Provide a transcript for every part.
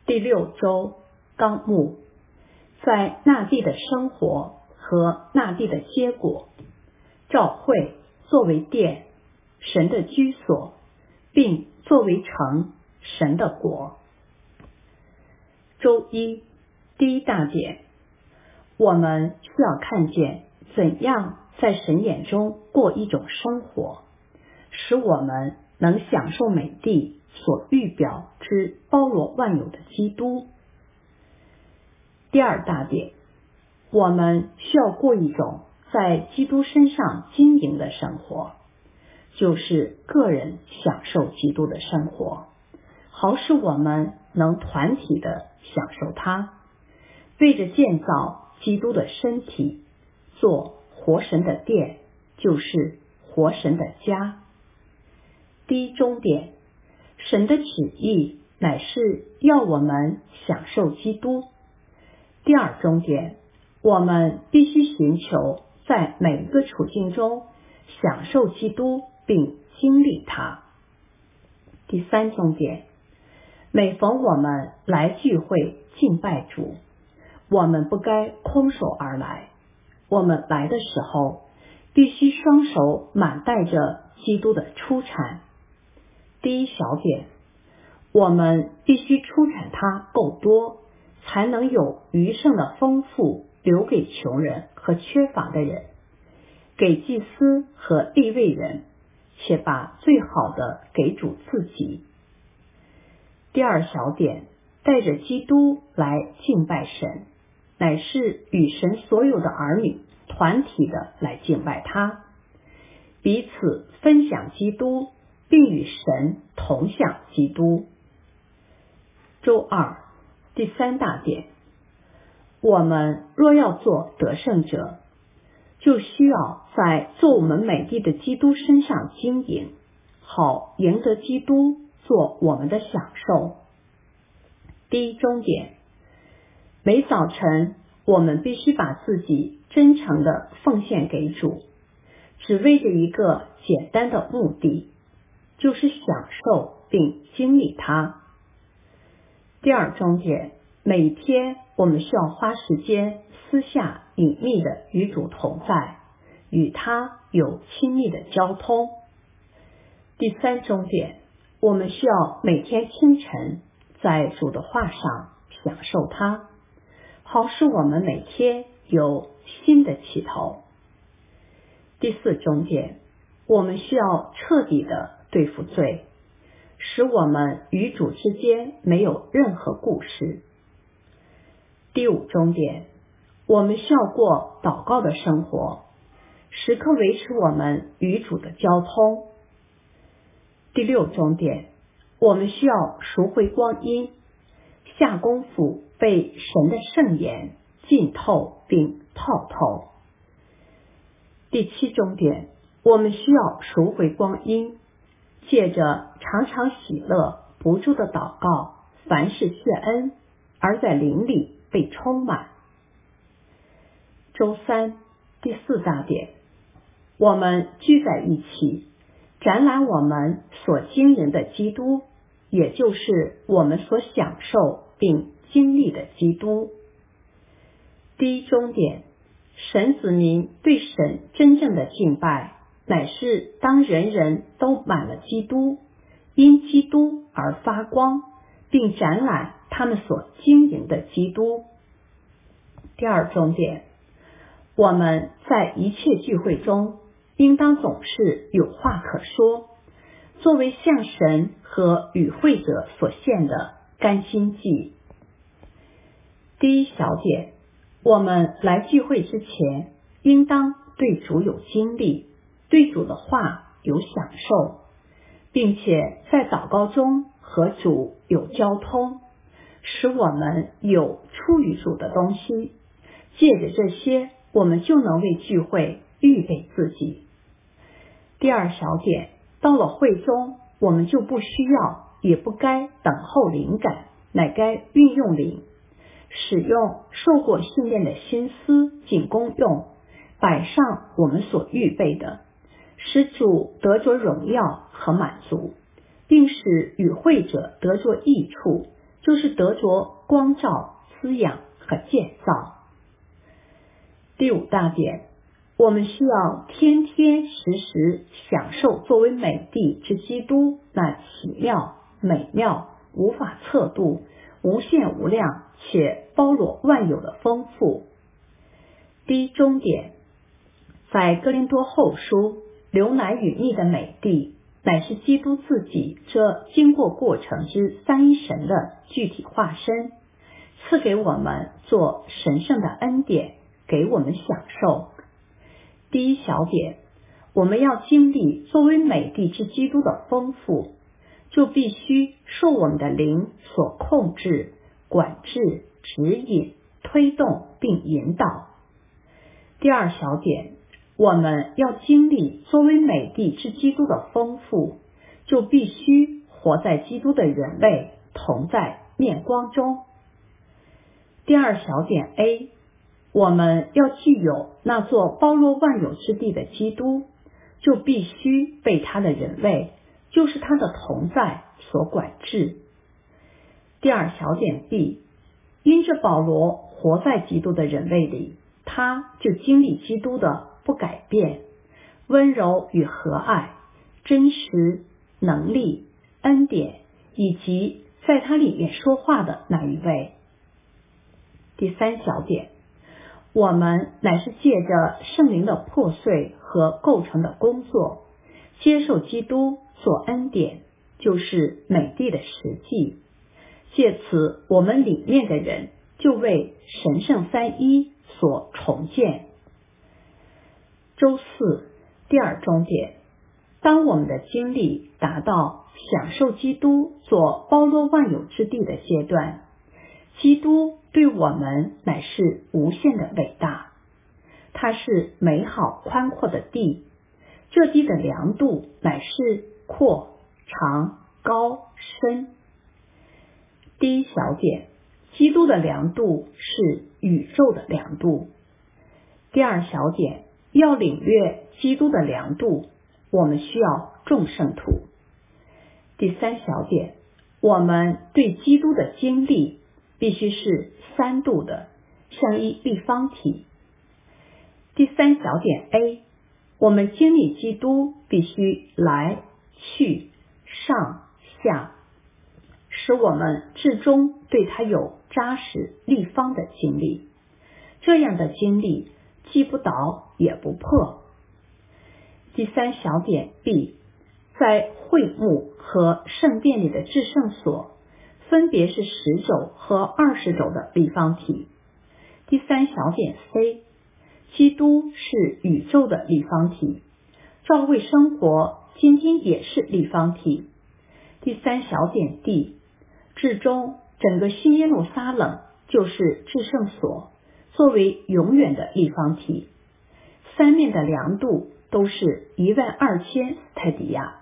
第6周纲目，在那地的生活和那地的结果，召会作为殿，神的居所，并作为城，神的国。周一，第一大点，我们需要看见怎样在神眼中过一种生活，使我们能享受美地所预表之包罗万有的基督。第二大点，我们需要过一种在基督身上经营的生活，就是个人享受基督的生活，好使我们能团体的享受它，为着建造基督的身体，做活神的殿，就是活神的家。第一终点，神的旨意乃是要我们享受基督。第二终点，我们必须寻求在每一个处境中享受基督并经历它。第三终点，每逢我们来聚会敬拜主，我们不该空手而来，我们来的时候必须双手满带着基督的出产。第一小点，我们必须出产它够多，才能有余剩的丰富留给穷人和缺乏的人，给祭司和利未人，且把最好的给主自己。第二小点，带着基督来敬拜神，乃是与神所有的儿女团体的来敬拜他，彼此分享基督，并与神同享基督。周二，第三大点，我们若要做得胜者，就需要在做我们美地的基督身上经营，好赢得基督做我们的享受。第一终点，每早晨我们必须把自己真诚的奉献给主，只为着一个简单的目的，就是享受并经历它。第二终点，每天我们需要花时间私下隐秘的与主同在，与他有亲密的交通。第三终点，我们需要每天清晨在主的话上享受它，好使我们每天有新的起头。第四终点，我们需要彻底的对付罪，使我们与主之间没有任何故事。第五终点，我们需要过祷告的生活，时刻维持我们与主的交通。第六终点，我们需要赎回光阴，下功夫被神的圣言浸透并泡透。第七终点，我们需要赎回光阴，借着常常喜乐不住的祷告，凡事谢恩，而在灵里被充满。周三，第四大点，我们聚在一起，展览我们所经营的基督，也就是我们所享受并经历的基督。第一终点，神子民对神真正的敬拜，乃是当人人都满了基督，因基督而发光，并展览他们所经营的基督。第二终点，我们在一切聚会中，应当总是有话可说，作为向神和与会者所献的甘心祭。第一小点，我们来聚会之前，应当对主有经历，对主的话有享受，并且在祷告中和主有交通，使我们有出于主的东西，借着这些，我们就能为聚会预备自己。第二小点，到了会中，我们就不需要也不该等候灵感，乃该运用灵，使用受过训练的心思仅供用，摆上我们所预备的，使主得着荣耀和满足，并使与会者得着益处， 就是得着光照、滋养和建造。第5大点，我们需要天天时时享受作为美帝之基督那奇妙、美妙、无法测度、无限无量且包罗万有的丰富。第1中点，在哥林多后书，流奶与蜜的美帝乃是基督自己这经过过程之三一神的具体化身，赐给我们做神圣的恩典，给我们享受。第1小点，我们要经历作为美帝之基督的丰富，就必须受我们的灵所控制、管制、指引、推动并引导。第2小点，我们要经历作为美帝之基督的丰富，就必须活在基督的人类同在面光中。第2小点 A， 我们要具有那座包罗万有之地的基督，就必须被他的人类，就是他的同在所管制。第2小点 B， 因着保罗活在基督的人类里，他就经历基督的不改变、温柔与和蔼、真实、能力、恩典，以及在他里面说话的那一位。第3小点，我们乃是借着圣灵的破碎和构成的工作，接受基督做恩典，就是美帝的实际。借此，我们里面的人就为神圣三一所重建。周4第2中点，当我们的经历达到享受基督做包罗万有之地的阶段，基督对我们乃是无限的伟大，它是美好宽阔的地，这地的量度乃是阔、长、高、深。第1小点，基督的量度是宇宙的量度。第2小点，要领略基督的量度，我们需要众圣徒。第3小点，我们对基督的经历必须是3度的，像一立方体。第3小点 A， 我们经历基督必须来、去、上、下，使我们至终对他有扎实立方的经历。这样的经历既不倒也不破。第3小点 B， 在会幕和圣殿里的至圣所分别是10肘和20肘的立方体。第3小点 C， 基督是宇宙的立方体，教会生活今天也是立方体。第3小点 D， 至终整个新耶路撒冷就是至圣所，作为永远的立方体，三面的量度都是12000斯泰迪亚。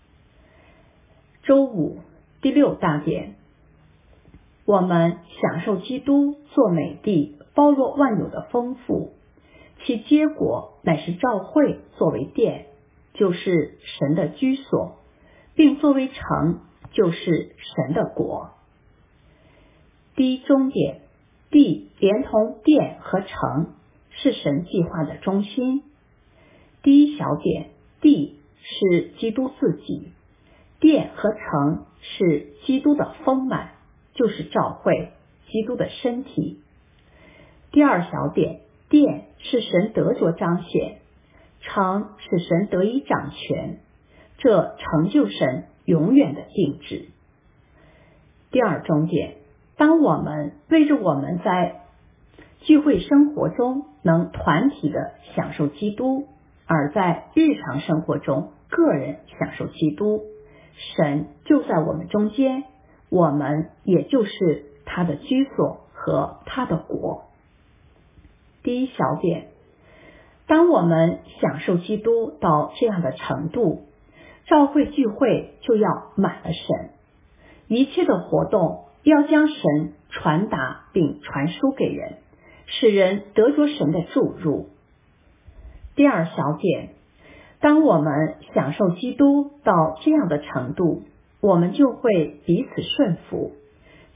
周5第6大点，我们享受基督做美帝包罗万有的丰富，其结果乃是教会作为殿，就是神的居所，并作为城，就是神的国。第1中点，地连同殿和城是神计划的中心。第1小点，地是基督自己，殿和城是基督的丰满，就是教会，基督的身体。第2小点，殿是神得着彰显，城是神得以掌权，这成就神永远的定旨。第2中点，当我们为着我们在聚会生活中能团体的享受基督，而在日常生活中个人享受基督，神就在我们中间，我们也就是他的居所和他的国。第1小点，当我们享受基督到这样的程度，教会聚会就要满了神，一切的活动要将神传达并传输给人，使人得着神的注入。第2小点，当我们享受基督到这样的程度，我们就会彼此顺服，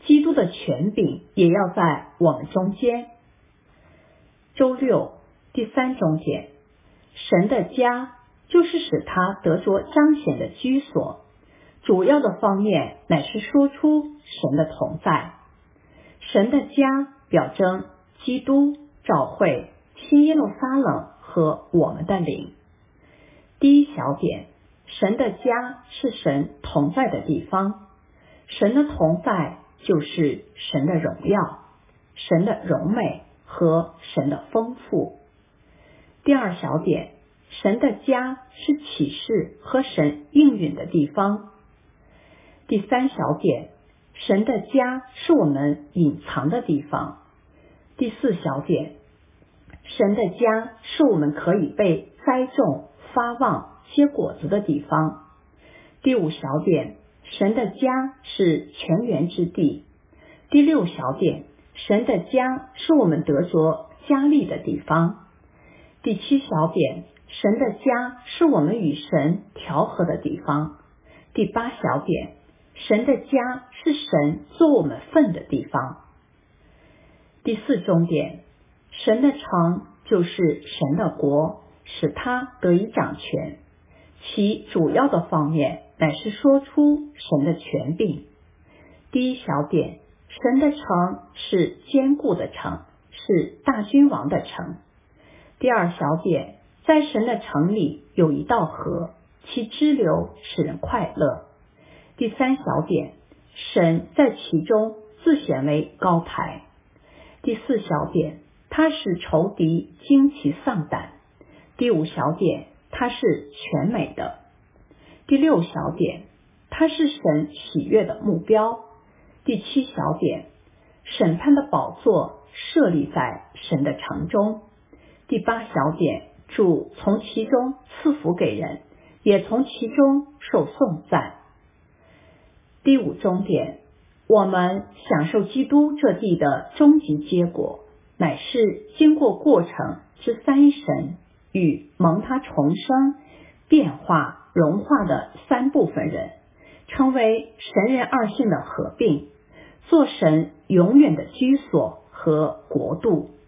基督的权柄也要在我们中间。周六第3重点，神的家就是使他得着彰显的居所，主要的方面乃是说出神的同在。神的家表征基督、教会、新耶路撒冷和我们的灵。第一小点，神的家是神同在的地方，神的同在就是神的荣耀、神的荣美和神的丰富。第二小点，神的家是启示和神应允的地方。第三小点，神的家是我们隐藏的地方。第四小点，神的家是我们可以被栽种、发旺、结果子的地方。第五小点，神的家是泉源之地。第六小点，神的家是我们得着加力的地方。第七小点，神的家是我们与神调和的地方。第八小点，神的家是神做我们份的地方。第四重点，神的城就是神的国，使他得以掌权，其主要的方面乃是说出神的权柄。第一小点，神的城是坚固的城，是大君王的城。第二小点，在神的城里有一道河，其支流使人快乐。第三小点，神在其中自显为高台。第四小点，他使仇敌惊奇丧胆。第五小点，他是全美的。第六小点，他是神喜悦的目标。第七小点，审判的宝座设立在神的城中。第八小点，主从其中赐福给人，也从其中受颂赞。第五重点，我们享受基督这地的终极结果，乃是经过过程之三一神与蒙他重生、变化、融化的三部分人，成为神人二性的合并，做神永远的居所和国度。